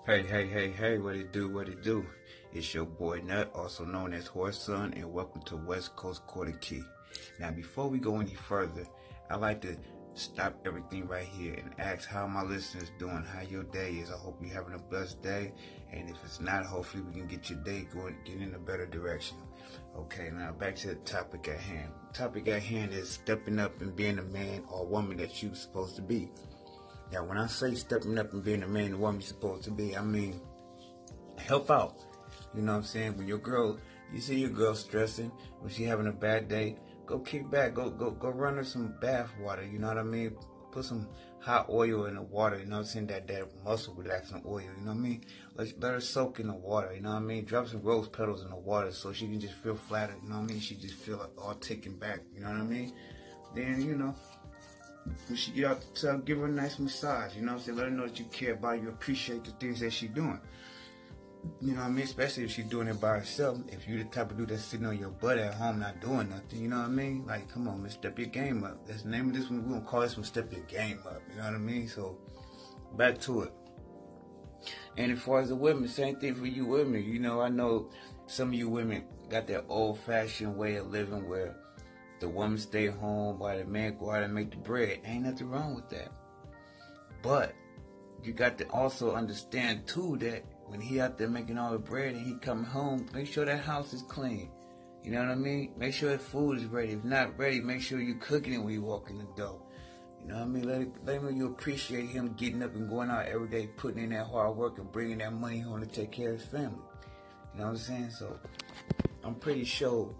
Hey, what it do? It's your boy Nut, also known as Horse Son, and welcome to West Coast Quarter Key. Now, before we go any further, I'd like to stop everything right here and ask how my listeners doing, how your day is. I hope you're having a blessed day, and if it's not, hopefully we can get your day going, get in a better direction. Okay, now back to the topic at hand. The topic at hand is stepping up and being a man or woman that you're supposed to be. Now, when I say stepping up and being the man and woman you're supposed to be, I mean help out. You know what I'm saying? When you see your girl stressing, when she having a bad day, go kick back, go run her some bath water. You know what I mean? Put some hot oil in the water. You know what I'm saying? That muscle relaxing oil. You know what I mean? Let her soak in the water. You know what I mean? Drop some rose petals in the water so she can just feel flattered. You know what I mean? She just feel like all taken back. You know what I mean? Then when she get out the tub, give her a nice massage, you know what I'm saying? Let her know that you care about her, you appreciate the things that she's doing. You know what I mean? Especially if she's doing it by herself. If you're the type of dude that's sitting on your butt at home not doing nothing, you know what I mean? Like, come on, man, step your game up. That's the name of this one. We're going to call this one Step Your Game Up, you know what I mean? So, back to it. And as far as the women, same thing for you women. You know, I know some of you women got that old-fashioned way of living where the woman stay home while the man go out and make the bread. Ain't nothing wrong with that. But you got to also understand too that when he out there making all the bread and he come home, make sure that house is clean. You know what I mean? Make sure that food is ready. If not ready, make sure you cooking it when you walk in the door. You know what I mean? Let him know you appreciate him getting up and going out every day, putting in that hard work and bringing that money home to take care of his family. You know what I'm saying? So I'm pretty sure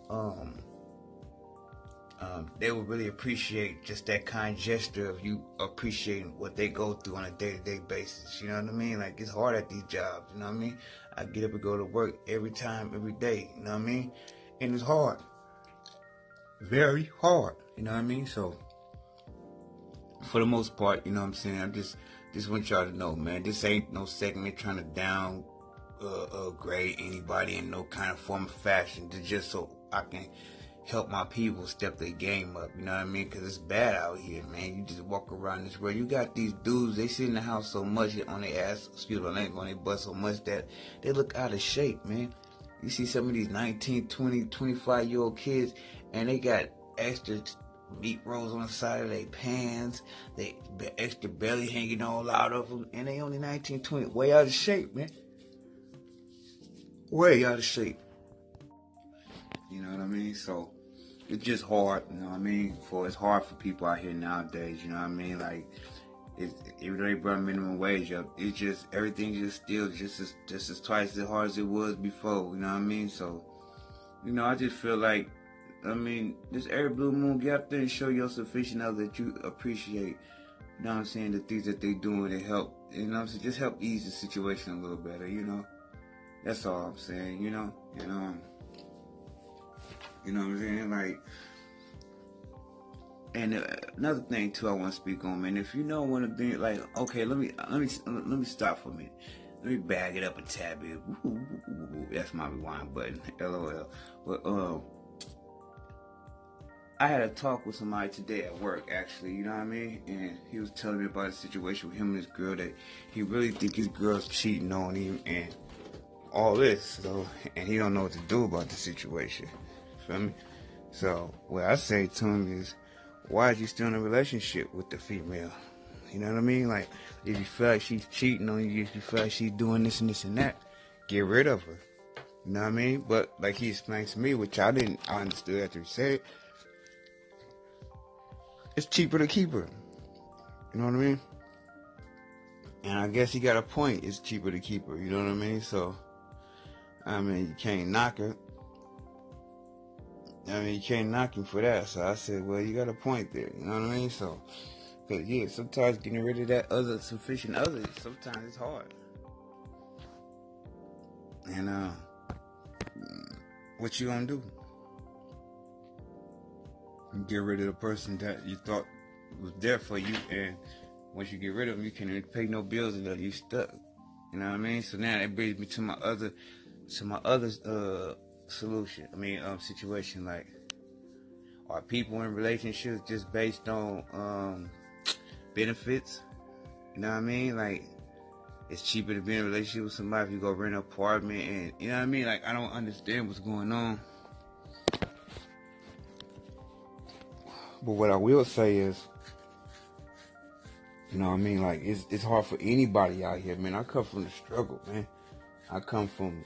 they would really appreciate just that kind gesture of you appreciating what they go through on a day-to-day basis. You know what I mean? Like, it's hard at these jobs, you know what I mean? I get up and go to work every day, you know what I mean? And it's hard. Very hard, you know what I mean? So, for the most part, you know what I'm saying? I just want y'all to know, man, this ain't no segment trying to grade anybody in no kind of form of fashion. Just so I can help my people step their game up, you know what I mean? Because it's bad out here, man. You just walk around this world. You got these dudes, they sit in the house so much on their ass, on their butt so much that they look out of shape, man. You see some of these 19, 20, 25-year-old kids, and they got extra meat rolls on the side of their pants, they extra belly hanging all out of them, and they only 19, 20, way out of shape, man. Way out of shape. You know what I mean? So it's just hard, you know what I mean? It's hard for people out here nowadays, you know what I mean? Like, even though they brought minimum wage up, it's just, everything just still just as twice as hard as it was before, you know what I mean? So, you know, I just feel like, I mean, just every blue moon, get out there and show your sufficient other that you appreciate, you know what I'm saying, the things that they doing to help, you know what I'm saying, just help ease the situation a little better, you know? That's all I'm saying, you know? You know what I'm saying? Like, and another thing too I want to speak on, man. If you don't want to be like, okay, let me stop for a minute. Let me bag it up a tad bit. That's my rewind button. LOL. But I had a talk with somebody today at work, actually. You know what I mean? And he was telling me about a situation with him and his girl that he really think his girl's cheating on him and all this. So, and he don't know what to do about the situation. Feel me? So what I say to him is, why is you still in a relationship with the female? You know what I mean? Like, if you feel like she's cheating on you, if you feel like she's doing this and this and that, get rid of her. You know what I mean? But like he explained to me, which I understood after he said, it's cheaper to keep her. You know what I mean? And I guess he got a point. It's cheaper to keep her. You know what I mean? So, I mean, you can't knock her. I mean, you can't knock him for that. So I said, well, you got a point there. You know what I mean? So, because, yeah, sometimes getting rid of that other sufficient other, sometimes it's hard. And, what you gonna do? You get rid of the person that you thought was there for you, and once you get rid of them, you can't even pay no bills and you stuck. You know what I mean? So now that brings me to my other solution. Situation. Like, are people in relationships just based on benefits? You know what I mean? Like, it's cheaper to be in a relationship with somebody if you go rent an apartment, and you know what I mean. Like I don't understand what's going on. But what I will say is, you know what I mean? Like, it's hard for anybody out here, man. I come from the struggle, man. I come from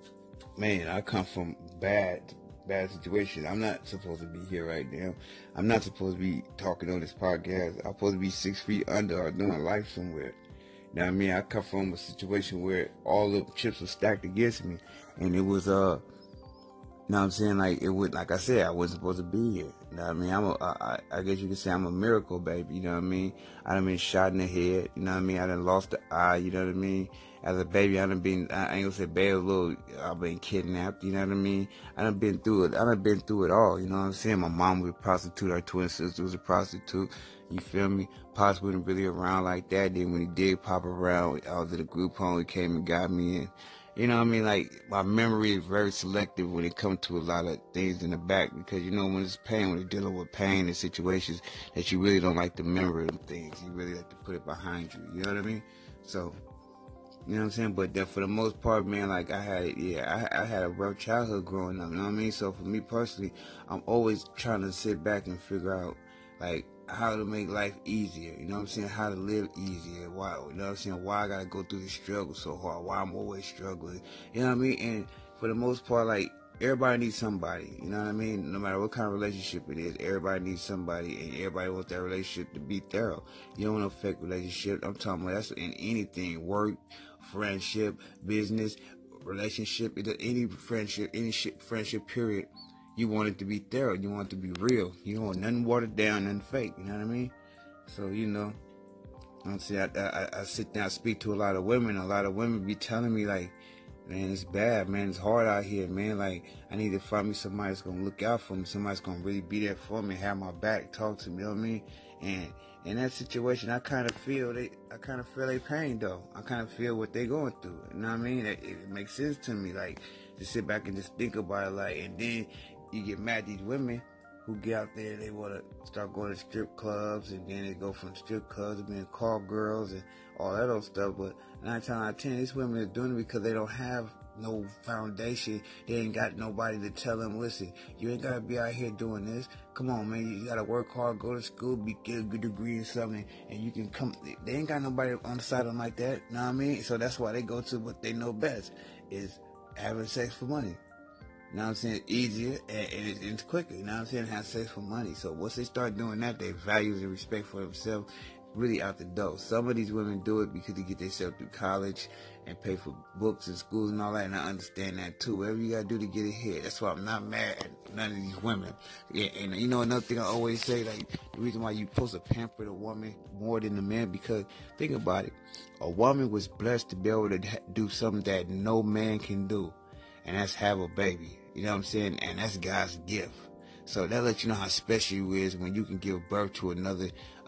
bad situations. I'm not supposed to be here right now. I'm not supposed to be talking on this podcast. I'm supposed to be 6 feet under or doing life somewhere. You know what I mean? I come from a situation where all the chips were stacked against me. And it was, you know what I'm saying? Like, it would, like I said, I wasn't supposed to be here. You know what I mean? I guess you could say I'm a miracle baby. You know what I mean? I done been shot in the head. You know what I mean? I done lost the eye. You know what I mean? As a baby, I ain't gonna say baby, I've been kidnapped. You know what I mean? I done been through it. I done been through it all. You know what I'm saying? My mom was a prostitute. Our twin sister was a prostitute. You feel me? Pops wasn't really around like that. Then when he did pop around, I was at a group home. He came and got me in. You know what I mean? Like, my memory is very selective when it comes to a lot of things in the back, because, you know, when it's pain, when you're dealing with pain and situations that you really don't like to remember them things, you really like to put it behind you. You know what I mean? So, you know what I'm saying? But then for the most part, man, like, I had a rough childhood growing up. You know what I mean? So for me personally, I'm always trying to sit back and figure out, like, how to make life easier, you know what I'm saying? How to live easier. Why, you know what I'm saying? Why I gotta go through this struggle so hard? Why I'm always struggling? You know what I mean? And for the most part, like, everybody needs somebody, you know what I mean? No matter what kind of relationship it is, everybody needs somebody, and everybody wants that relationship to be thorough. You don't want to fake relationship. I'm talking about that's in anything: work, friendship, business, relationship, any friendship, friendship period. You want it to be thorough. You want it to be real. You don't want nothing watered down, nothing fake. You know what I mean? So, you know, I'm saying, I sit down and speak to a lot of women. A lot of women be telling me, like, man, it's bad, man. It's hard out here, man. Like, I need to find me somebody that's going to look out for me. Somebody's going to really be there for me, have my back, talk to me, you know what I mean? And in that situation, I kind of feel their pain, though. I kind of feel what they're going through. You know what I mean? It makes sense to me, like, to sit back and just think about it, like, and then you get mad at these women who get out there, they want to start going to strip clubs, and then they go from strip clubs to being call girls and all that old stuff. But 9 times out of 10, these women are doing it because they don't have no foundation. They ain't got nobody to tell them, listen, you ain't got to be out here doing this. Come on, man, you got to work hard, go to school, get a good degree or something, and you can come. They ain't got nobody on the side of them like that, you know what I mean? So that's why they go to what they know best, is having sex for money. You know what I'm saying? Easier and it's quicker. You know what I'm saying? Have sex for money. So once they start doing that, their values and respect for themselves really out the door. Some of these women do it because they get themselves through college and pay for books and schools and all that, and I understand that too. Whatever you gotta do to get ahead. That's why I'm not mad at none of these women. Yeah, and you know another thing I always say, like, the reason why you supposed to pamper the woman more than the man, because think about it. A woman was blessed to be able to do something that no man can do, and that's have a baby. You know what I'm saying? And that's God's gift. So that lets you know how special you is when you can give birth to another,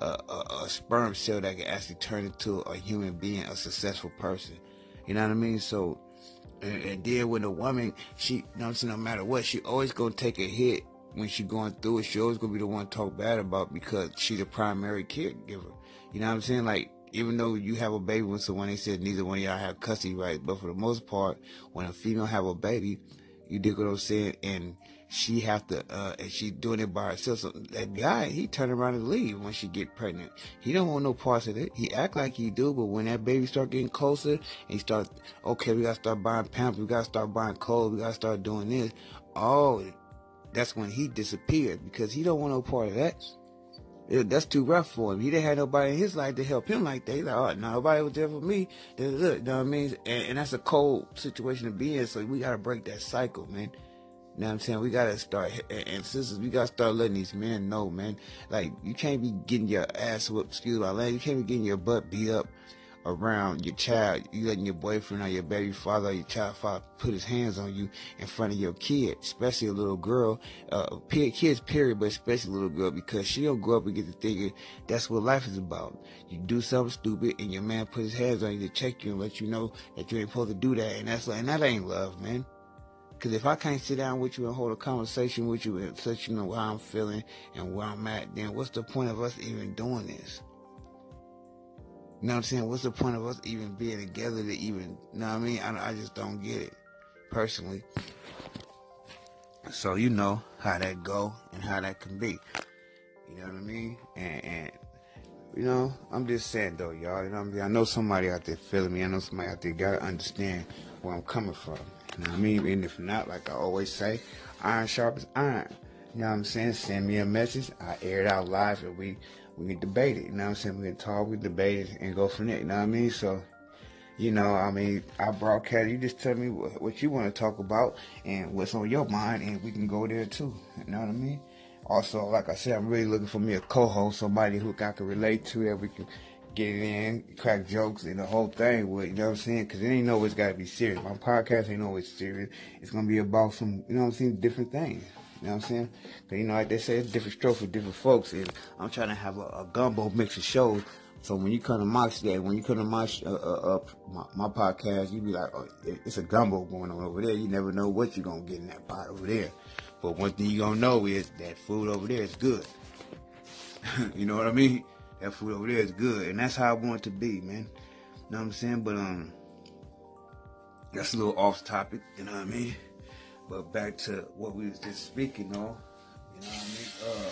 a sperm cell that can actually turn into a human being, a successful person. You know what I mean? So, and then when a woman, she, you know what I'm saying, no matter what, she always gonna take a hit when she going through it. She always gonna be the one to talk bad about, because she's the primary caregiver. You know what I'm saying? Like, even though you have a baby with someone, they said neither one of y'all have custody rights, but for the most part, when a female have a baby, you dig what I'm saying? And she have to, and she doing it by herself. So that guy, he turn around and leave when she get pregnant. He don't want no parts of it. He act like he do, but when that baby start getting closer, and he start, okay, we gotta start buying pampers, we gotta start buying clothes, we gotta start doing this. Oh, that's when he disappeared, because he don't want no part of that. That's too rough for him. He didn't have nobody in his life to help him like that. He's like, oh, nobody was there for me. You know what I mean? And that's a cold situation to be in. So we got to break that cycle, man. You know what I'm saying? We got to start, and sisters, we got to start letting these men know, man. Like, you can't be getting your ass whooped, excuse my language, you can't be getting your butt beat up around your child. You letting your boyfriend or your baby father or your child father put his hands on you in front of your kid, especially a little girl, kids period, but especially a little girl, because she don't grow up and get to thinking that's what life is about. You do something stupid and your man put his hands on you to check you and let you know that you ain't supposed to do that, and that ain't love, man. Because if I can't sit down with you and hold a conversation with you and let you know how I'm feeling and where I'm at, then what's the point of us even doing this? You know what I'm saying? What's the point of us even being together to even, you know what I mean? I just don't get it, personally. So you know how that go and how that can be. You know what I mean? And you know, I'm just saying though, y'all. You know what I mean? I know somebody out there feeling me. I know somebody out there gotta understand where I'm coming from. You know what I mean? And if not, like I always say, iron sharpens iron. You know what I'm saying? Send me a message. I air it out live and we can debate it. You know what I'm saying? We can talk, we debate it and go from there. You know what I mean? So, you know, I mean, I broadcast. You just tell me what you want to talk about and what's on your mind, and we can go there too. You know what I mean? Also, like I said, I'm really looking for me a co-host, somebody who I can relate to, that we can get it in, crack jokes, and the whole thing with. You know what I'm saying? Because it ain't always got to be serious. My podcast ain't always serious. It's gonna be about some, you know what I'm saying, different things. You know what I'm saying? Because, you know, like they say, it's different strokes for different folks, and I'm trying to have a gumbo mix of shows. So when you come to my my podcast, you be like, oh, it's a gumbo going on over there. You never know what you're gonna get in that pot over there. But one thing you gonna know is that food over there is good. You know what I mean? That food over there is good, and that's how I want it to be, man. You know what I'm saying? But that's a little off topic. You know what I mean? But back to what we was just speaking on. You know what I mean?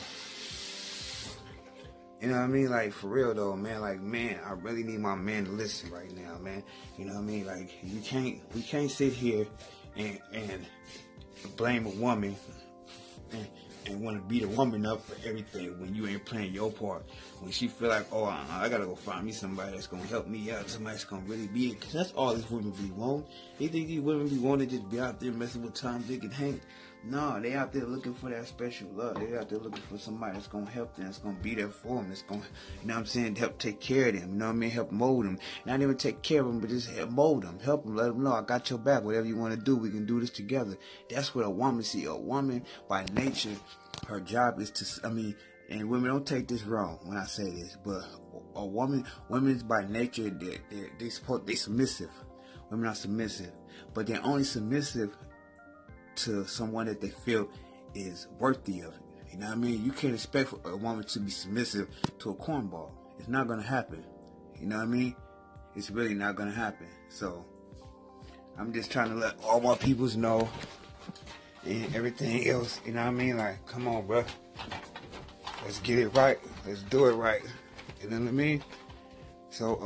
You know what I mean? Like, for real though, man. Like, man, I really need my man to listen right now, man. You know what I mean? Like, we can't sit here and blame a woman and want to beat a woman up for everything when you ain't playing your part. When she feel like, oh, I gotta go find me somebody that's gonna help me out, somebody that's gonna really be it. Cause that's all these women be wanting. They think these women be wanting to just be out there messing with Tom, Dick, and Hank. No, they out there looking for that special love. They out there looking for somebody that's gonna help them, that's gonna be there for them, that's gonna, you know what I'm saying, help take care of them. You know what I mean? Help mold them. Not even take care of them, but just help mold them, help them, let them know I got your back. Whatever you want to do, we can do this together. That's what a woman see. A woman by nature, her job is to, I mean, and women, don't take this wrong when I say this, but a women's by nature, they submissive. Women are submissive, but they're only submissive to someone that they feel is worthy of it. You know what I mean? You can't expect a woman to be submissive to a cornball. It's not gonna happen. You know what I mean? It's really not gonna happen. So I'm just trying to let all my peoples know and everything else. You know what I mean? Like, come on, bro. Let's get it right. Let's do it right. You know what I mean? So,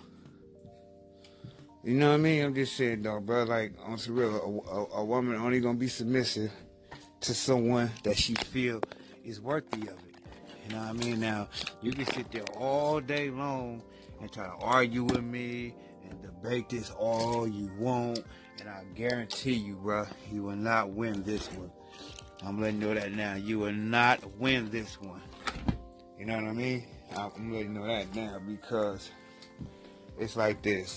you know what I mean? I'm just saying, though, bro. Like, on some real, a woman only gonna be submissive to someone that she feel is worthy of it. You know what I mean? Now, you can sit there all day long and try to argue with me and debate this all you want, and I guarantee you, bro, you will not win this one. I'm letting you know that now. You will not win this one. You know what I mean? I'm letting you know that now, because it's like this.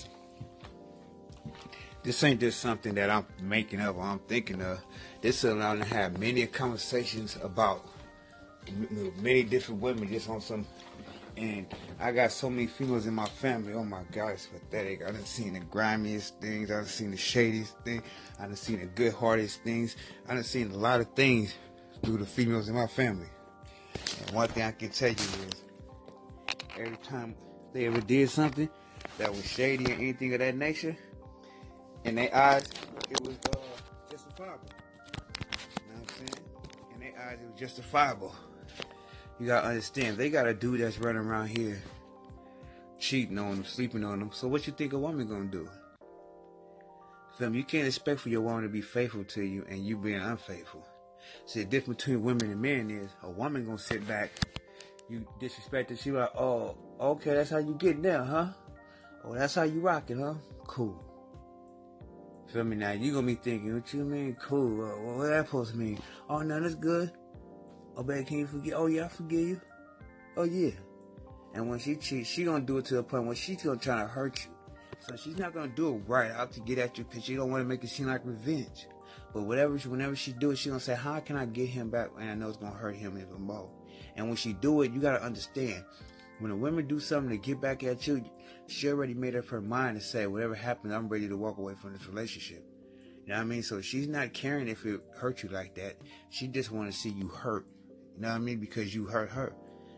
This ain't just something that I'm making up or I'm thinking of. This is allowing to have many conversations about many different women just on some. And I got so many females in my family. Oh my God, it's pathetic. I done seen the grimiest things. I done seen the shadiest things. I done seen the good-heartedest things. I done seen a lot of things through the females in my family. And one thing I can tell you is, every time they ever did something that was shady or anything of that nature, in their eyes, it was justifiable. You know what I'm saying? In their eyes, it was justifiable. You gotta understand, they got a dude that's running around here cheating on them, sleeping on them. So what you think a woman gonna do? Feel me? You can't expect for your woman to be faithful to you and you being unfaithful. See, the difference between women and men is a woman gonna sit back, you disrespect her, she like, oh, okay, that's how you get down, huh? Oh, that's how you rocking, huh? Cool. Feel me? Now you gonna be thinking, what you mean cool? What that supposed to mean? Oh, no, that's good. Oh, babe, can you forget? Oh, yeah, I forgive you. Oh, yeah. And when she cheats, she gonna do it to the point where she's gonna try to hurt you. So she's not gonna do it right out to get at you, because she don't want to make it seem like revenge. But whenever she do it, she gonna say, how can I get him back? And I know it's gonna hurt him even more. And when she do it, you gotta understand, when a woman do something to get back at you, she already made up her mind to say, whatever happens, I'm ready to walk away from this relationship. You know what I mean? So she's not caring if it hurt you like that. She just want to see you hurt. You know what I mean? Because you hurt her.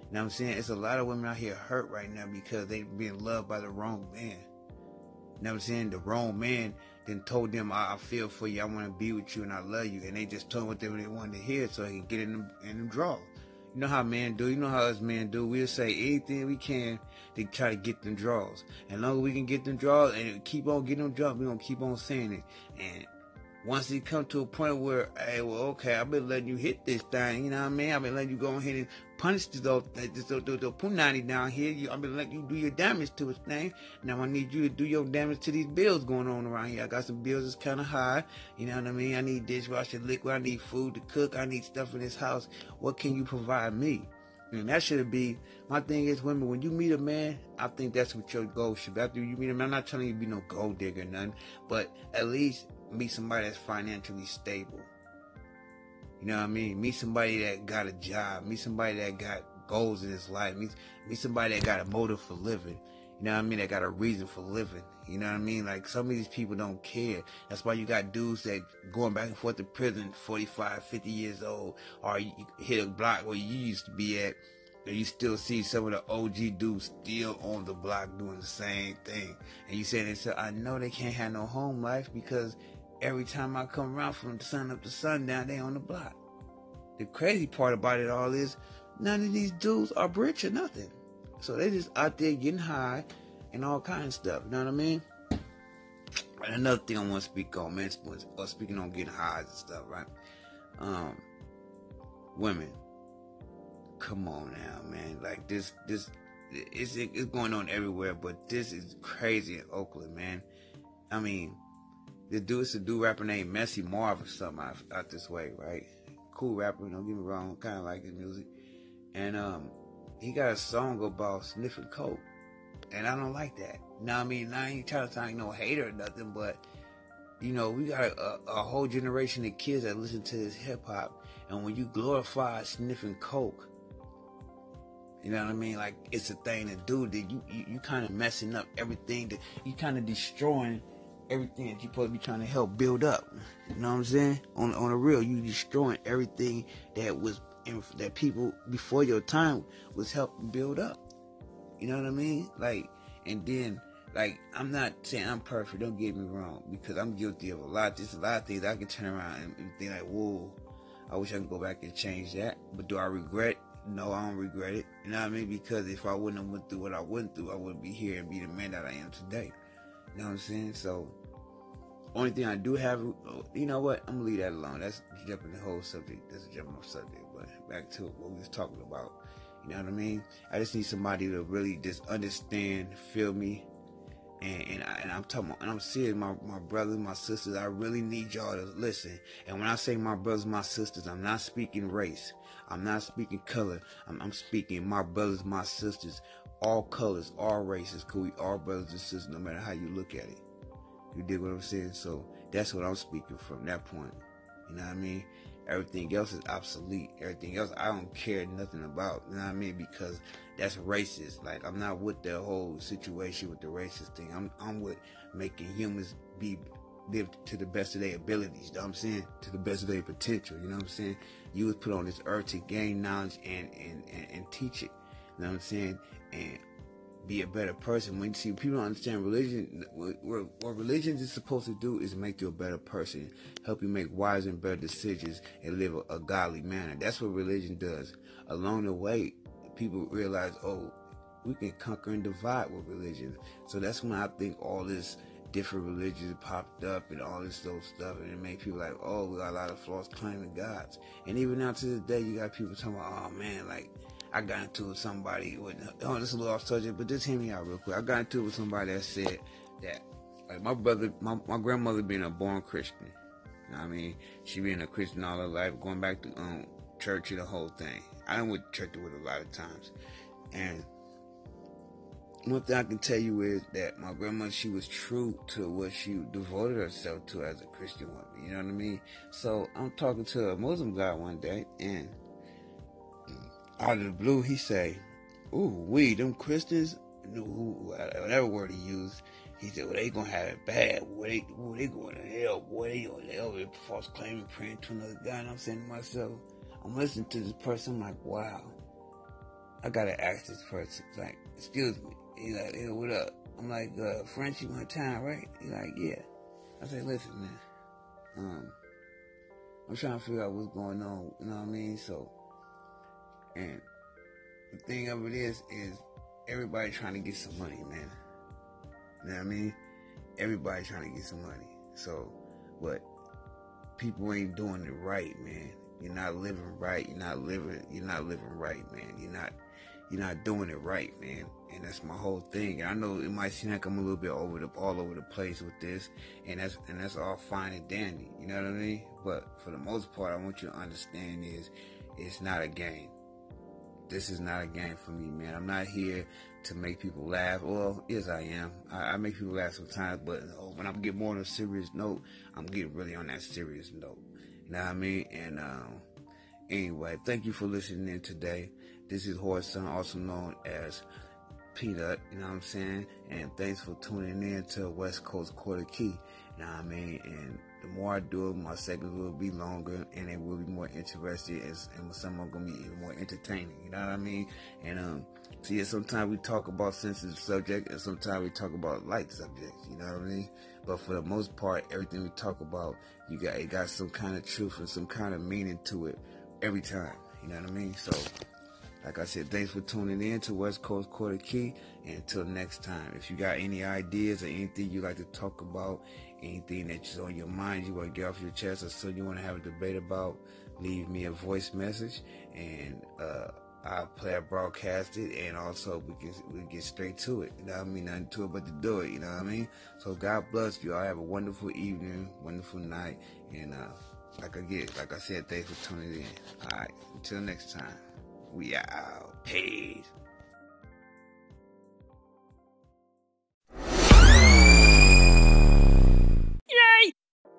You know what I'm saying? It's a lot of women out here hurt right now because they being loved by the wrong man. You know what I'm saying? The wrong man then told them, I feel for you, I want to be with you, and I love you. And they just told what they wanted to hear so they can get in them draws. You know how men do. You know how us men do. We'll say anything we can to try to get them draws. And as long as we can get them draws and keep on getting them draws, we're going to keep on saying it. And once it come to a point where, hey, well, okay, I've been letting you hit this thing, you know what I mean? I've been letting you go ahead and punish the punani down here. I've been letting you do your damage to this thing. Now I need you to do your damage to these bills going on around here. I got some bills that's kind of high, you know what I mean? I need dishwasher liquid, I need food to cook, I need stuff in this house. What can you provide me? And that should be, my thing is, women, when you meet a man, I think that's what your goal should be. After you meet a man, I'm not telling you to be no gold digger or nothing, but at least meet somebody that's financially stable. You know what I mean? Meet somebody that got a job. Meet somebody that got goals in his life. Meet somebody that got a motive for living. You know what I mean? That got a reason for living. You know what I mean? Like, some of these people don't care. That's why you got dudes that going back and forth to prison, 45, 50 years old, or you hit a block where you used to be at, and you still see some of the OG dudes still on the block doing the same thing. And you say to yourself, I know they can't have no home life because every time I come around from sun up to sundown, they on the block. The crazy part about it all is none of these dudes are rich or nothing. So they just out there getting high and all kinds of stuff. You know what I mean? And another thing I want to speak on, man, speaking on getting highs and stuff, right? Women, come on now, man. Like this it's going on everywhere, but this is crazy in Oakland, man. I mean, the dude's a dude rapper named Messy Marv or something out this way, right? Cool rapper, don't get me wrong, kind of like his music. And he got a song about sniffing coke, and I don't like that. You know what I mean? I ain't trying to sound no hater or nothing, but you know, we got a whole generation of kids that listen to this hip hop, and when you glorify sniffing coke, you know what I mean? Like, it's a thing to do. That you kind of messing up everything. That you kind of destroying everything that you're supposed to be trying to help build up. You know what I'm saying? On the real, you destroying everything that people before your time was helping build up. You know what I mean? Like, and then, like, I'm not saying I'm perfect, don't get me wrong, because I'm guilty of a lot. There's a lot of things I can turn around and think like, whoa, I wish I could go back and change that. But do I regret? No, I don't regret it. You know what I mean? Because if I wouldn't have went through what I went through, I wouldn't be here and be the man that I am today. You know what I'm saying? So, only thing I do have, you know what? I'm gonna leave that alone. That's jumping the whole subject. That's a jumping off subject. But back to what we was talking about. You know what I mean? I just need somebody to really just understand, feel me, and I'm talking, and I'm serious. My brothers, my sisters, I really need y'all to listen. And when I say my brothers, my sisters, I'm not speaking race. I'm not speaking color. I'm speaking my brothers, my sisters, all colors, all races. Cause we all brothers and sisters, no matter how you look at it. You dig what I'm saying? So that's what I'm speaking from that point. You know what I mean? Everything else is obsolete. Everything else I don't care nothing about. You know what I mean? Because that's racist. Like, I'm not with the whole situation with the racist thing. I'm with making humans live to the best of their abilities. You know what I'm saying? To the best of their potential. You know what I'm saying? You was put on this earth to gain knowledge and teach it. You know what I'm saying? And be a better person. When you see people don't understand religion, what religion is supposed to do is make you a better person, help you make wiser and better decisions, and live a godly manner. That's what religion does. Along the way, people realize, oh, we can conquer and divide with religion. So that's when I think all this different religions popped up and all this little stuff, and it made people like, oh, we got a lot of false claiming gods. And even now to this day, you got people talking about, oh man, like, I got into it with somebody this is a little off subject, but just hear me out real quick. I got into it with somebody that said that, like, my grandmother being a born Christian. You know what I mean? She being a Christian all her life, going back to church and the whole thing. I done went to church with her a lot of times. And one thing I can tell you is that my grandmother, she was true to what she devoted herself to as a Christian woman. You know what I mean? So I'm talking to a Muslim guy one day, and out of the blue, he say, ooh, them Christians, whatever word he used, he said, well, they gonna have it bad. They going to hell, boy. They going to hell with false claiming, praying to another God. And I'm saying to myself, I'm listening to this person, I'm like, wow. I gotta ask this person, like, excuse me. He's like, hey, what up? I'm like, Frenchie, my time, right? He's like, yeah. I said, listen, man, I'm trying to figure out what's going on, you know what I mean? So, and the thing of it is everybody trying to get some money, man. You know what I mean? Everybody trying to get some money. So, but people ain't doing it right, man. You're not living right. You're not living right, man. You're not doing it right, man. And that's my whole thing. And I know it might seem like I'm a little bit all over the place with this, and that's all fine and dandy. You know what I mean? But for the most part, I want you to understand is it's not a game. This is not a game for me, man. I'm not here to make people laugh. Well, yes, I am. I make people laugh sometimes, but when I get more on a serious note, I'm getting really on that serious note. You know what I mean? And anyway, thank you for listening in today. This is Horson, also known as Peanut, you know what I'm saying? And thanks for tuning in to West Coast Quarter Key, you know what I mean? And the more I do it, my segments will be longer and they will be more interesting, and some are going to be even more entertaining, you know what I mean? And so yeah, sometimes we talk about sensitive subjects and sometimes we talk about light subjects, you know what I mean? But for the most part, everything we talk about, it got some kind of truth and some kind of meaning to it every time, you know what I mean? So, like I said, thanks for tuning in to West Coast Quarter Key. And until next time, if you got any ideas or anything you like to talk about, anything that's on your mind you want to get off your chest or something you want to have a debate about, leave me a voice message and I'll broadcast it, and also we get straight to it. You know what I mean? Nothing to it but to do it. You know what I mean? So God bless you all. Have a wonderful evening, wonderful night, and like I said, thanks for tuning in. All right, until next time. We out. Peace. Yay!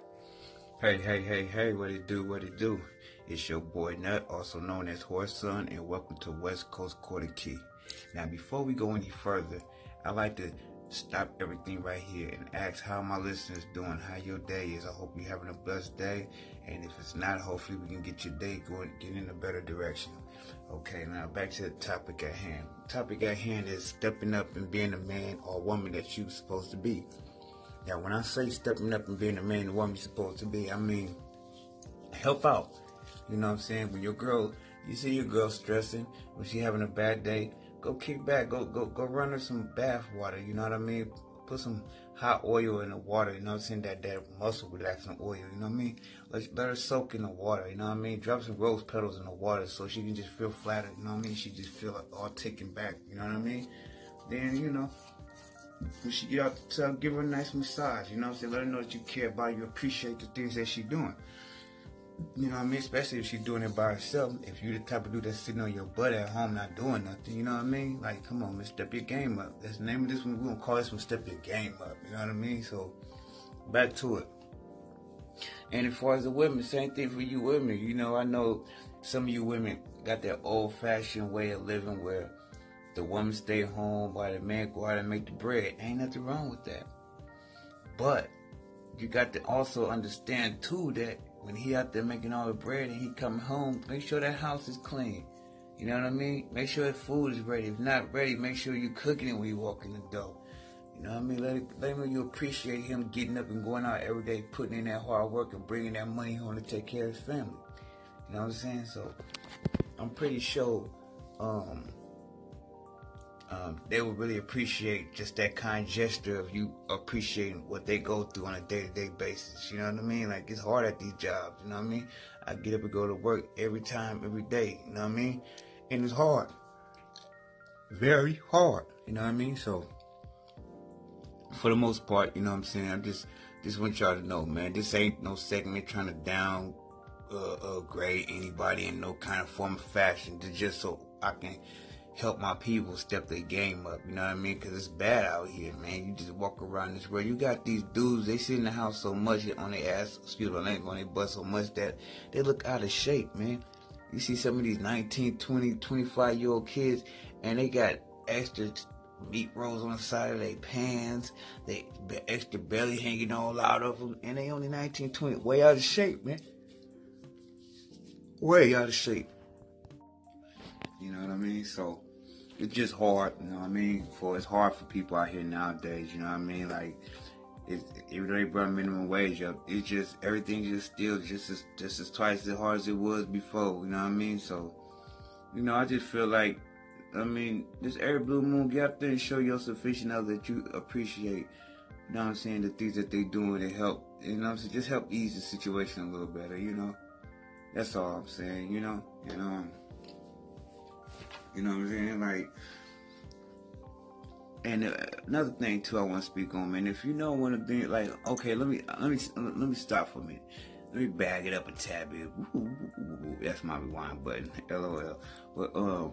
Hey, what it do? It's your boy Nut, also known as Horson, and welcome to West Coast Quarter Key. Now, before we go any further, I'd like to stop everything right here and ask how my listeners doing, how your day is. I hope you're having a blessed day, and if it's not, hopefully we can get your day going, get in a better direction. Okay, now back to the topic at hand. The topic at hand is stepping up and being the man or woman that you're supposed to be. Now, when I say stepping up and being the man or woman you're supposed to be, I mean help out. You know what I'm saying? When you see your girl stressing, when she having a bad day, go kick back, go run her some bath water, you know what I mean? Put some hot oil in the water, you know what I'm saying? That muscle relaxing oil, you know what I mean? Let her soak in the water, you know what I mean? Drop some rose petals in the water so she can just feel flattered, you know what I mean? She just feel like all taken back, you know what I mean? Then, you know, when she get out the tub, give her a nice massage, you know what I'm saying? Let her know that you care about her, you appreciate the things that she's doing. You know what I mean? Especially if she's doing it by herself. If you're the type of dude that's sitting on your butt at home not doing nothing, you know what I mean? Like, come on, man, step your game up. That's the name of this one. We're going to call this one Step Your Game Up. You know what I mean? So, back to it. And as far as the women, same thing for you women. You know, I know some of you women got that old-fashioned way of living where the woman stay home while the man go out and make the bread. Ain't nothing wrong with that. But you got to also understand, too, that when he out there making all the bread and he come home, make sure that house is clean. You know what I mean? Make sure that food is ready. If not ready, make sure you cooking it when you walk in the door. You know what I mean? Let him know you appreciate him getting up and going out every day, putting in that hard work and bringing that money home to take care of his family. You know what I'm saying? So I'm pretty sure they would really appreciate just that kind gesture of you appreciating what they go through on a day-to-day basis. You know what I mean? Like, it's hard at these jobs, you know what I mean? I get up and go to work every day, you know what I mean? And it's hard. Very hard, you know what I mean? So, for the most part, you know what I'm saying? I just want y'all to know, man, this ain't no segment trying to grade anybody in no kind of form of fashion. It's just so I can help my people step their game up, you know what I mean? Because it's bad out here, man. You just walk around this world. You got these dudes, they sit in the house so much on their ass, on their butt so much that they look out of shape, man. You see some of these 19, 20, 25-year-old kids, and they got extra meat rolls on the side of their pants, they extra belly hanging all out of them, and they only 19, 20, way out of shape, man. Way out of shape. You know what I mean? So it's just hard, you know what I mean? It's hard for people out here nowadays, you know what I mean? Like, even though they brought minimum wage up, it's just, everything just still just as twice as hard as it was before, you know what I mean? So, you know, I just feel like, I mean, just every blue moon, get out there and show your sufficient other that you appreciate, you know what I'm saying, the things that they doing to help, you know what I'm saying, just help ease the situation a little better, you know? That's all I'm saying, you know? And, you know what I'm saying, like, and another thing too I want to speak on, man, if you know one of the, like, okay, let me stop for a minute. Let me bag it up a tad bit. That's my rewind button. LOL. But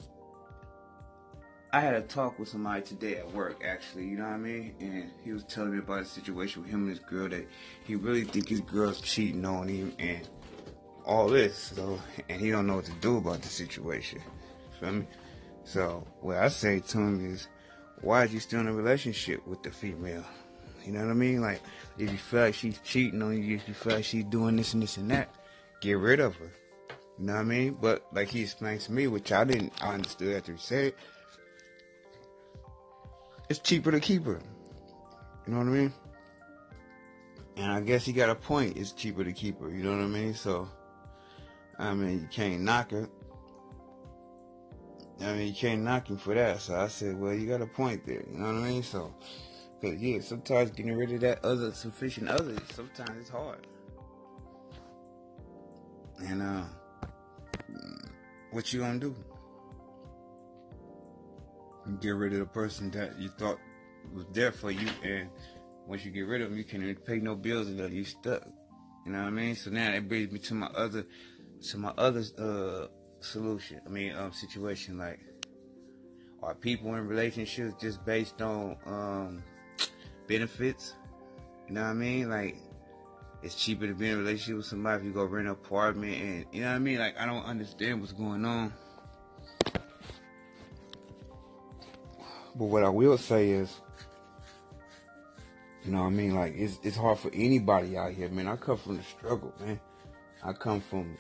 I had a talk with somebody today at work, actually, you know what I mean? And he was telling me about a situation with him and his girl that he really think his girl's cheating on him and all this. So, and he don't know what to do about the situation. Feel me? So what I say to him is, why is you still in a relationship with the female? You know what I mean? Like, if you feel like she's cheating on you, if you feel like she's doing this and this and that, get rid of her. You know what I mean? But like he explained to me, which I understood after he said it, it's cheaper to keep her. You know what I mean? And I guess he got a point. It's cheaper to keep her. You know what I mean? So, I mean, you can't knock her. I mean, you can't knock him for that. So I said, well, you got a point there. You know what I mean? So, cause yeah, sometimes getting rid of that sufficient other, sometimes it's hard. And what you gonna do? You get rid of the person that you thought was there for you, and once you get rid of them, you can't pay no bills and you stuck. You know what I mean? So now that brings me to my other solution. Situation. Like, are people in relationships just based on benefits? You know what I mean? Like, it's cheaper to be in a relationship with somebody if you go rent an apartment, and you know what I mean? Like, I don't understand what's going on. But what I will say is, you know what I mean? Like, it's hard for anybody out here, man. I come from the struggle, man. I come from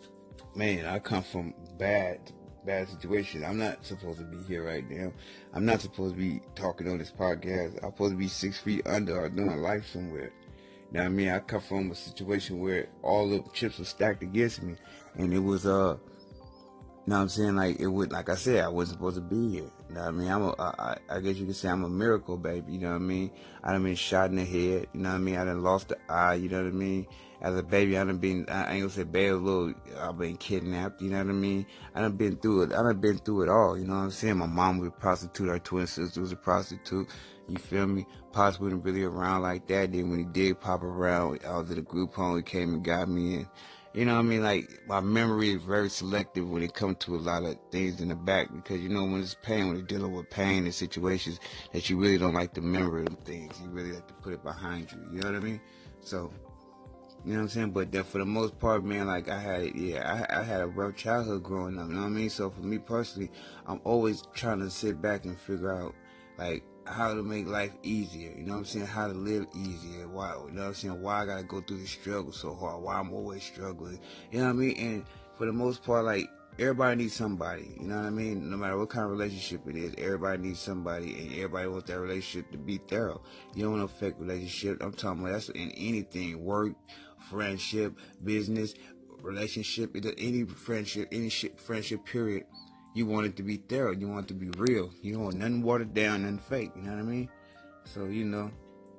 bad situations. I'm not supposed to be here right now. I'm not supposed to be talking on this podcast. I'm supposed to be 6 feet under or doing life somewhere. You know what I mean? I come from a situation where all the chips were stacked against me, and it was, you know what I'm saying? Like, it would, like I said, I wasn't supposed to be here. You know what I mean? I guess you could say I'm a miracle baby. You know what I mean? I done been shot in the head. You know what I mean? I done lost the eye. You know what I mean? As a baby, I ain't gonna say baby, I've been kidnapped. You know what I mean? I done been through it. I done been through it all. You know what I'm saying? My mom was a prostitute. Our twin sister was a prostitute. You feel me? Pops wasn't really around like that. Then when he did pop around, I was at a group home. He came and got me in. You know what I mean? Like, my memory is very selective when it comes to a lot of things in the back, because, you know, when it's pain, when you're dealing with pain and situations that you really don't like to remember them things, you really like to put it behind you. You know what I mean? So, you know what I'm saying? But that for the most part, man, like, I had a rough childhood growing up, you know what I mean? So for me personally, I'm always trying to sit back and figure out, like, how to make life easier, you know what I'm saying? How to live easier. Why, you know what I'm saying? Why I gotta go through the struggle so hard? Why I'm always struggling? You know what I mean? And for the most part, like, everybody needs somebody, you know what I mean? No matter what kind of relationship it is, everybody needs somebody, and everybody wants that relationship to be thorough. You don't want to fake relationship. I'm talking about that's in anything, work, friendship, business, relationship, any friendship, friendship period. You want it to be thorough. You want it to be real. You don't want nothing watered down, nothing fake. You know what I mean? So, you know,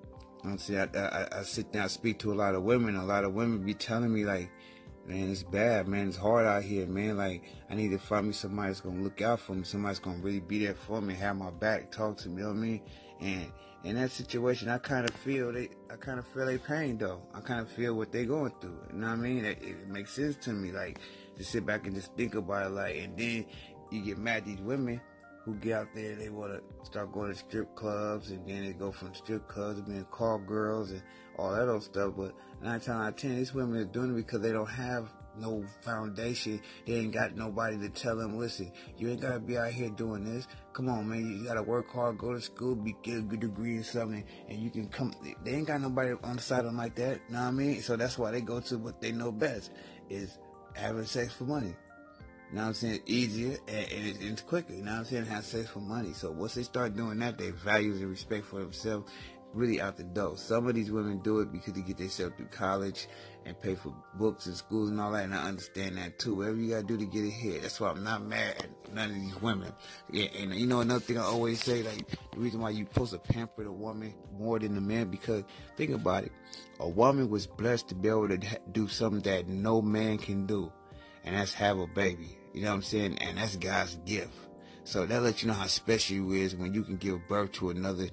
I sit down, speak to a lot of women. A lot of women be telling me, like, man, it's bad, man. It's hard out here, man. Like, I need to find me somebody that's going to look out for me. Somebody's going to really be there for me, have my back, talk to me, you know what I mean? And in that situation, I kind of feel their pain, though. I kind of feel what they're going through. You know what I mean? It makes sense to me, like, to sit back and just think about it, like, and then you get mad at these women who get out there, they want to start going to strip clubs, and then they go from strip clubs to being call girls and all that old stuff. But 9 times out of 10, these women are doing it because they don't have no foundation. They ain't got nobody to tell them, listen, you ain't got to be out here doing this. Come on, man, you got to work hard, go to school, get a good degree or something, and you can come. They ain't got nobody on the side of them like that, you know what I mean? So that's why they go to what they know best, is having sex for money. You know what I'm saying? Easier and it's quicker. You know what I'm saying? Have sex for money. So once they start doing that, their values and respect for themselves really out the door. Some of these women do it because they get themselves through college and pay for books and schools and all that, and I understand that too. Whatever you gotta do to get ahead. That's why I'm not mad at none of these women. Yeah, and you know another thing I always say, like the reason why you supposed to pamper the woman more than the man, because think about it, a woman was blessed to be able to do something that no man can do, and that's have a baby. You know what I'm saying? And that's God's gift. So that lets you know how special you is when you can give birth to another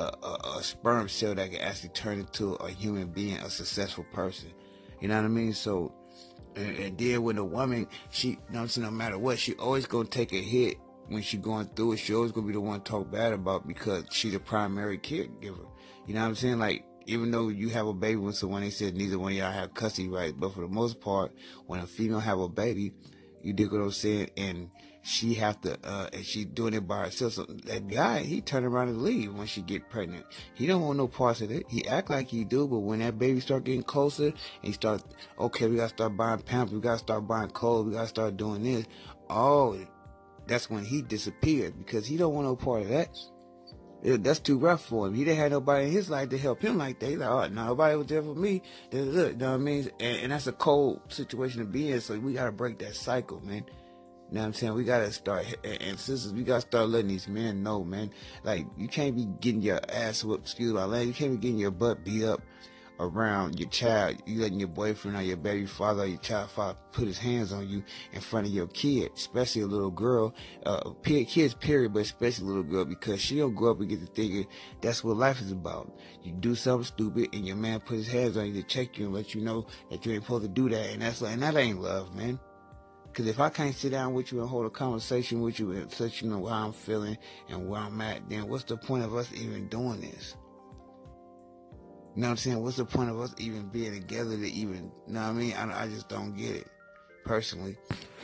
a sperm cell that can actually turn into a human being, a successful person. You know what I mean? So, and then when a woman, she, you know what I'm saying, no matter what, she always gonna take a hit when she going through it. She always gonna be the one to talk bad about because she's the primary caregiver. You know what I'm saying? Like, even though you have a baby with someone, they said neither one of y'all have custody rights, but for the most part, when a female have a baby, you dig what I'm saying? And she have to, and she doing it by herself. So that guy, he turn around and leave when she get pregnant. He don't want no parts of it. He act like he do, but when that baby start getting closer, and he start, okay, we gotta start buying pampers, we gotta start buying clothes, we gotta start doing this. Oh, that's when he disappeared because he don't want no part of that. That's too rough for him. He didn't have nobody in his life to help him like that. He's like, oh, nobody was there for me. You know what I mean? And that's a cold situation to be in, so we gotta break that cycle, man. You know what I'm saying? We gotta start, and sisters, we gotta start letting these men know, man. Like, you can't be getting your ass whooped, excuse my language, you can't be getting your butt beat up around your child. You letting your boyfriend or your baby father or your child father put his hands on you in front of your kid, especially a little girl, kids period, but especially a little girl, because she don't grow up and get to thinking that's what life is about. You do something stupid and your man put his hands on you to check you and let you know that you ain't supposed to do that, and that ain't love, man. Because if I can't sit down with you and hold a conversation with you and let you know how I'm feeling and where I'm at, then what's the point of us even doing this? You know what I'm saying? What's the point of us even being together to even, you know what I mean? I just don't get it, personally.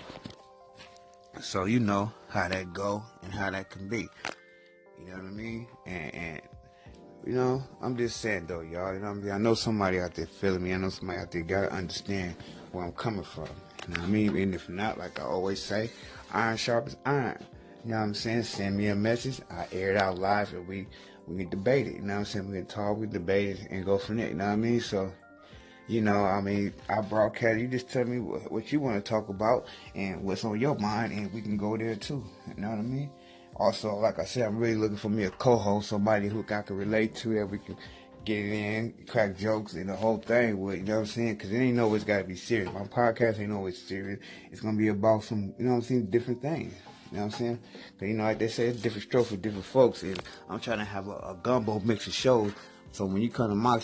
So you know how that go and how that can be. You know what I mean? And you know, I'm just saying though, y'all, you know what I mean? I know somebody out there feeling me. I know somebody out there gotta understand where I'm coming from. You know what I mean? And if not, like I always say, iron sharpens iron. You know what I'm saying? Send me a message. I air it out live and we can debate it. You know what I'm saying? We can talk, we debate it, and go from there. You know what I mean? So, you know, I mean, I broadcast. You just tell me what you want to talk about and what's on your mind, and we can go there too. You know what I mean? Also, like I said, I'm really looking for me a co-host, somebody who I can relate to, that we can get it in, crack jokes, and the whole thing with, you know what I'm saying? Because it ain't always got to be serious. My podcast ain't always serious. It's going to be about some, you know what I'm saying, different things. You know what I'm saying? Because, you know, like they say, it's different strokes for different folks. And I'm trying to have a gumbo mix of shows. So when you come to my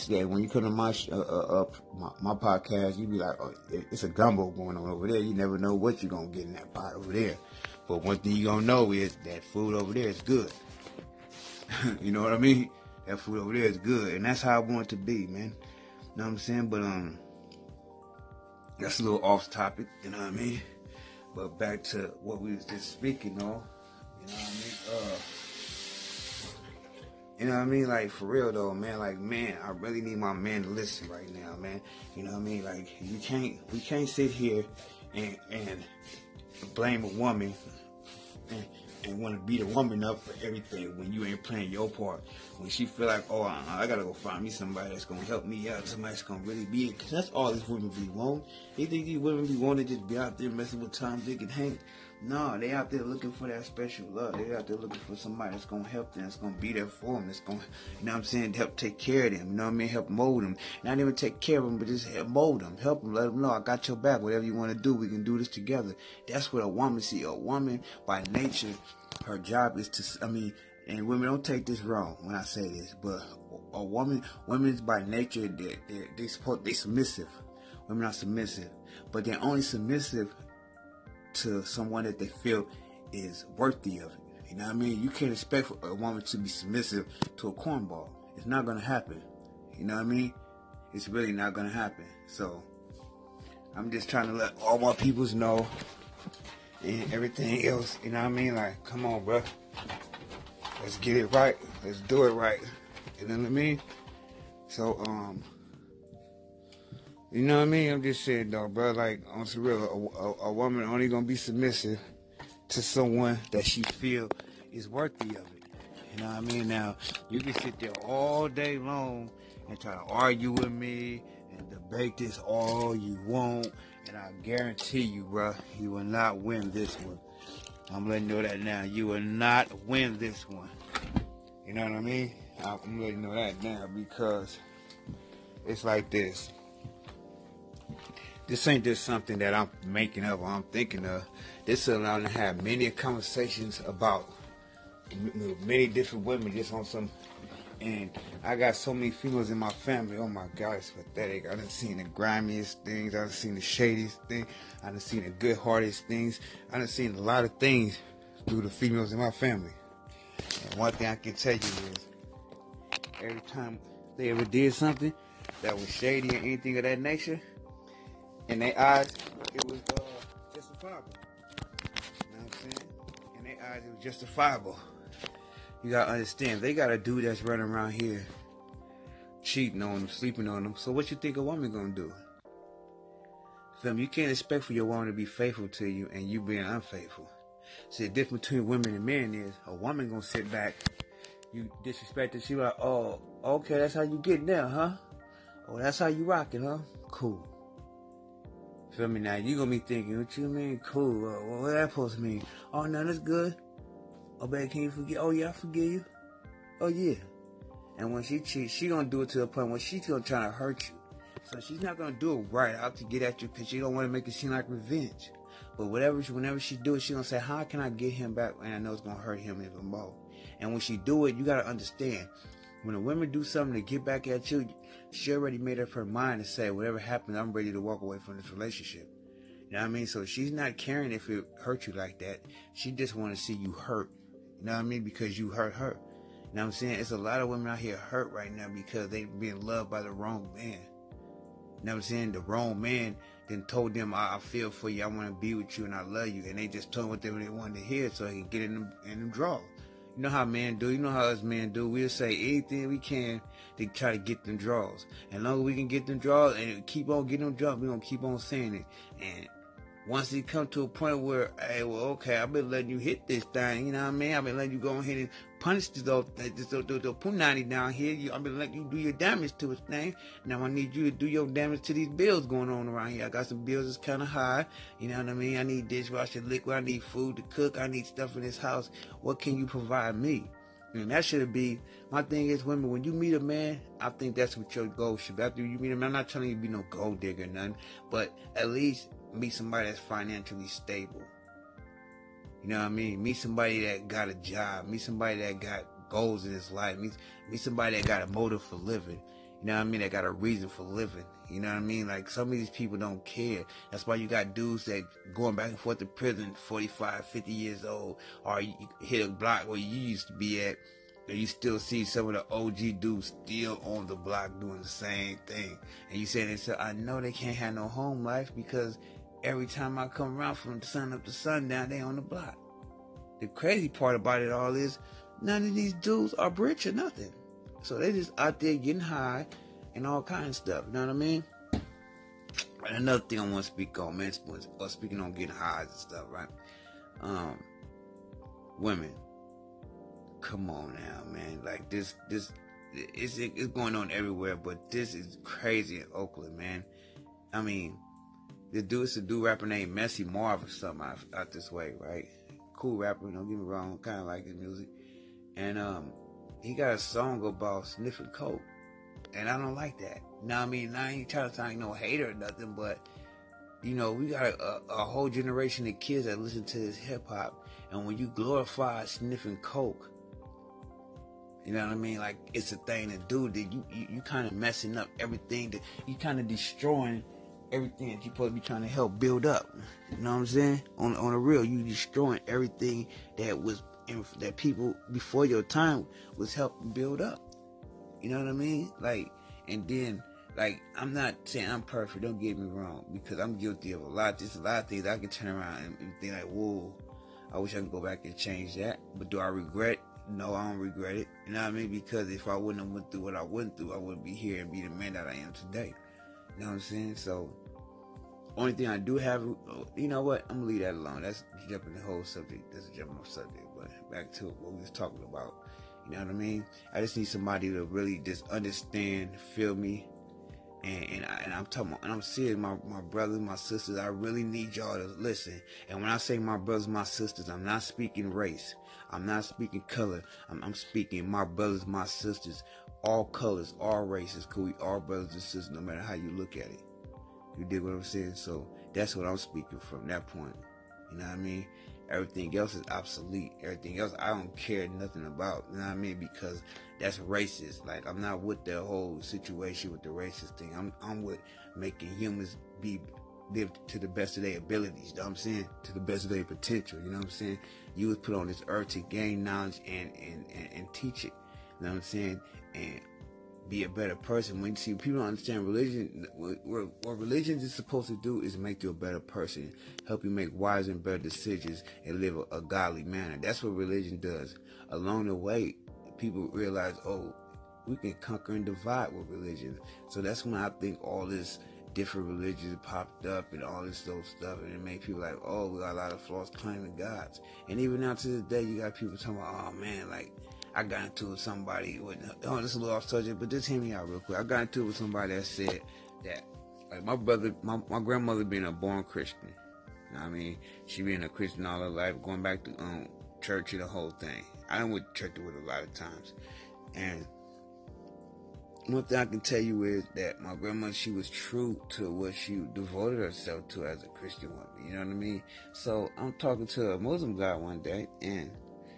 my podcast, you be like, oh, it's a gumbo going on over there. You never know what you're going to get in that pot over there. But one thing you're going to know is that food over there is good. You know what I mean? That food over there is good. And that's how I want it to be, man. You know what I'm saying? But that's a little off topic. You know what I mean? But back to what we was just speaking on. You know what I mean? You know what I mean? Like, for real though, man. Like, man, I really need my man to listen right now, man. You know what I mean? Like, we can't sit here and blame a woman and want to beat a woman up for everything when you ain't playing your part. When she feel like, oh, I gotta go find me somebody that's gonna help me out, somebody that's gonna really be it. Cause that's all these women be wanting. They think these women be wanting to just be out there messing with Tom, Dick, and Hank. No, they out there looking for that special love. They out there looking for somebody that's gonna help them, that's gonna be there for them, that's gonna, you know what I'm saying, help take care of them. You know what I mean? Help mold them. Not even take care of them, but just help mold them. Help them. Let them know I got your back. Whatever you want to do, we can do this together. That's what a woman see. A woman by nature, her job is to, and women, don't take this wrong when I say this, but a women's by nature, they submissive. Women are submissive, but they're only submissive to someone that they feel is worthy of it. You know what I mean? You can't expect a woman to be submissive to a cornball. It's not going to happen. You know what I mean? It's really not going to happen. So, I'm just trying to let all my peoples know and everything else. You know what I mean? Like, come on, bro. Let's get it right. Let's do it right. You know what I mean? So, You know what I mean? I'm just saying, though, bro. Like, on some real, a woman only gonna be submissive to someone that she feel is worthy of it. You know what I mean? Now, you can sit there all day long and try to argue with me and debate this all you want, and I guarantee you, bro, you will not win this one. I'm letting you know that now. You will not win this one. You know what I mean? I'm letting you know that now because it's like this. This ain't just something that I'm making up or I'm thinking of. This allowed to have many conversations about many different women just on some. And I got so many females in my family. Oh my God, it's pathetic. I done seen the grimiest things. I done seen the shadiest things. I done seen the good-heartedest things. I done seen a lot of things through the females in my family. And one thing I can tell you is, every time they ever did something that was shady or anything of that nature, in their eyes, it was justifiable. You know what I'm saying? In their eyes, it was justifiable. You gotta understand, they got a dude that's running around here cheating on them, sleeping on them. So what you think a woman gonna do? Fam, you can't expect for your woman to be faithful to you and you being unfaithful. See, the difference between women and men is a woman gonna sit back, you disrespect her, she like, oh, okay, that's how you get down, huh? Oh, that's how you rocking, huh? Cool. Feel me now? You gonna be thinking, what you mean, cool? What that supposed to mean? Oh, no, that's good. Oh, babe, can you forget? Oh, yeah, I forgive you. Oh, yeah. And when she cheats, she gonna do it to the point where she's gonna try to hurt you. So she's not gonna do it right out to get at you because she don't want to make it seem like revenge. But whenever she do it, she gonna say, how can I get him back? And I know it's gonna hurt him even more. And when she do it, you gotta understand, when a woman do something to get back at you, she already made up her mind to say, whatever happens, I'm ready to walk away from this relationship. You know what I mean? So she's not caring if it hurt you like that. She just want to see you hurt. You know what I mean? Because you hurt her. You know what I'm saying? It's a lot of women out here hurt right now because they being loved by the wrong man. You know what I'm saying? The wrong man then told them, I feel for you, I want to be with you, and I love you. And they just told what they wanted to hear so they can get in them draws. You know how men do. You know how us men do. We'll say anything we can to try to get them draws. And long as we can get them draws and keep on getting them draws, we're going to keep on saying it. And once it come to a point where, hey, well, okay, I've been letting you hit this thing, you know what I mean? I've been letting you go ahead and punish the punani down here. I've been letting you do your damage to this thing. Now I need you to do your damage to these bills going on around here. I got some bills that's kind of high, you know what I mean? I need dishwasher liquid, I need food to cook, I need stuff in this house. What can you provide me? And that should be, my thing is, women, when you meet a man, I think that's what your goal should be. After you meet a man, I'm not telling you to be no gold digger or nothing, but at least meet somebody that's financially stable. You know what I mean? Meet somebody that got a job. Meet somebody that got goals in his life. Meet somebody that got a motive for living. You know what I mean? That got a reason for living. You know what I mean? Like, some of these people don't care. That's why you got dudes that going back and forth to prison, 45, 50 years old, or you hit a block where you used to be at, and you still see some of the OG dudes still on the block doing the same thing. And you say to yourself, I know they can't have no home life because every time I come around from sun up to sundown, they on the block. The crazy part about it all is none of these dudes are rich or nothing. So they just out there getting high and all kinds of stuff. You know what I mean? And another thing I want to speak on, man, speaking on getting highs and stuff, right? Women, come on now, man. Like this it's going on everywhere, but this is crazy in Oakland, man. I mean, it's a dude rapper named Messy Marv or something out this way, right? Cool rapper, don't get me wrong, kind of like his music. And he got a song about sniffing coke. And I don't like that. You know what I mean? I ain't trying to sound no hater or nothing, but, you know, we got a whole generation of kids that listen to this hip-hop. And when you glorify sniffing coke, you know what I mean? Like, it's a thing to do. That you kind of messing up everything. That you kind of destroying everything that you're supposed to be trying to help build up. You know what I'm saying? On the real, you destroying everything that people before your time was helping build up. You know what I mean? Like, and then, like, I'm not saying I'm perfect, don't get me wrong, because I'm guilty of a lot of things I can turn around and think like, whoa, I wish I could go back and change that. But do I regret? No, I don't regret it. You know what I mean? Because if I wouldn't have went through what I went through, I wouldn't be here and be the man that I am today. You know what I'm saying? So, only thing I do have, you know what? I'm gonna leave that alone. That's jumping the whole subject. That's a jumping off subject. But back to what we was talking about. You know what I mean? I just need somebody to really just understand, feel me, and I'm talking about, and I'm serious, my brothers, my sisters. I really need y'all to listen. And when I say my brothers, my sisters, I'm not speaking race. I'm not speaking color. I'm speaking my brothers, my sisters, all colors, all races. Cause we all brothers and sisters, no matter how you look at it. You dig what I'm saying? So that's what I'm speaking from that point. You know what I mean? Everything else is obsolete. Everything else I don't care nothing about. You know what I mean? Because that's racist. Like, I'm not with the whole situation with the racist thing. I'm with making humans live to the best of their abilities. You know what I'm saying? To the best of their potential. You know what I'm saying? You was put on this earth to gain knowledge and teach it. You know what I'm saying? And be a better person. When you see people don't understand religion, what religion is supposed to do is make you a better person, help you make wise and better decisions, and live a godly manner. That's what religion does. Along the way, people realize, oh, we can conquer and divide with religion. So that's when I think all this different religions popped up and all this stuff, and it made people like, oh, we got a lot of false claiming gods. And even now to this day, you got people talking about, oh man, like, I got into it with somebody with, oh, this is a little off subject, but just hear me out real quick. I got into it with somebody that said that, like, my grandmother being a born Christian. You know what I mean? She being a Christian all her life, going back to church and the whole thing. I done went to church with her a lot of times. And one thing I can tell you is that my grandmother, she was true to what she devoted herself to as a Christian woman. You know what I mean? So I'm talking to a Muslim guy one day, and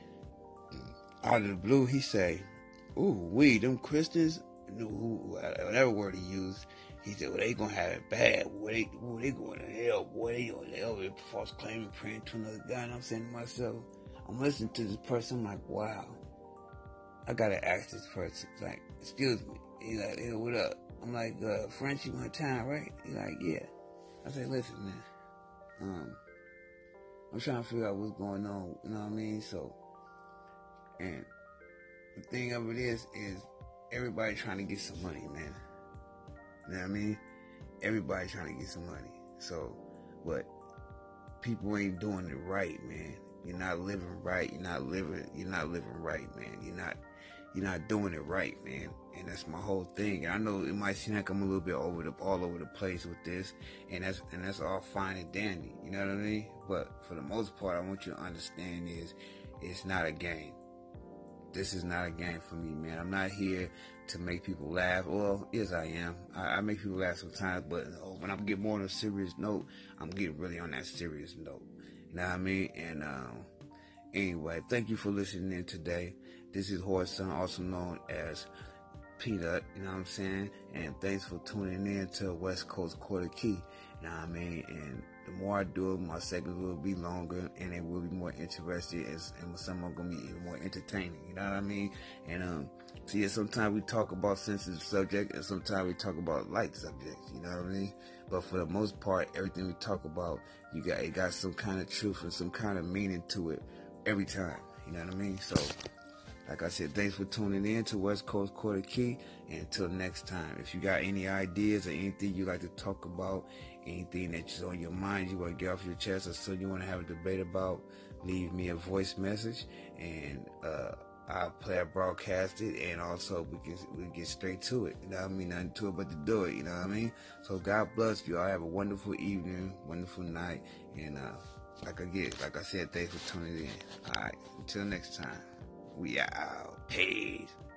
out of the blue, he say, ooh, them Christians, whatever word he used, he said, well, they gonna have it bad. They going to hell, boy. They going to hell with false claiming, praying to another God. And I'm saying to myself, I'm listening to this person, I'm like, wow. I gotta ask this person, like, excuse me. He's like, hey, what up? I'm like, Frenchie one time, right? He's like, yeah. I say, listen, man, I'm trying to figure out what's going on, you know what I mean? So, and the thing of it is everybody trying to get some money, man. You know what I mean? Everybody trying to get some money. So, but people ain't doing it right, man. You're not living right. You're not living right, man. You're not doing it right, man. And that's my whole thing. And I know it might seem like I'm a little bit all over the place with this, and that's all fine and dandy. You know what I mean? But for the most part, I want you to understand is it's not a game. This is not a game for me, man. I'm not here to make people laugh. Well, yes, I am. I make people laugh sometimes, but when I get more on a serious note, I'm getting really on that serious note. You know what I mean? And anyway, thank you for listening in today. This is Horson, also known as Peanut, you know what I'm saying? And thanks for tuning in to West Coast Quarter Key, you know what I mean? And the more I do it, my segments will be longer, and it will be more interesting, and some are going to be even more entertaining, you know what I mean? And see, sometimes we talk about sensitive subjects, and sometimes we talk about light subjects, you know what I mean? But for the most part, everything we talk about, it got some kind of truth and some kind of meaning to it every time, you know what I mean? So, like I said, thanks for tuning in to West Coast Quarter Key. And until next time, if you got any ideas or anything you like to talk about, anything that's on your mind you want to get off your chest, or something you want to have a debate about, leave me a voice message, and I'll play it, broadcast it, and also we get straight to it. You know what I mean? Nothing to it but to do it. You know what I mean? So God bless you. I have a wonderful evening, wonderful night, and like I said, thanks for tuning in. All right, until next time. We out. Peace.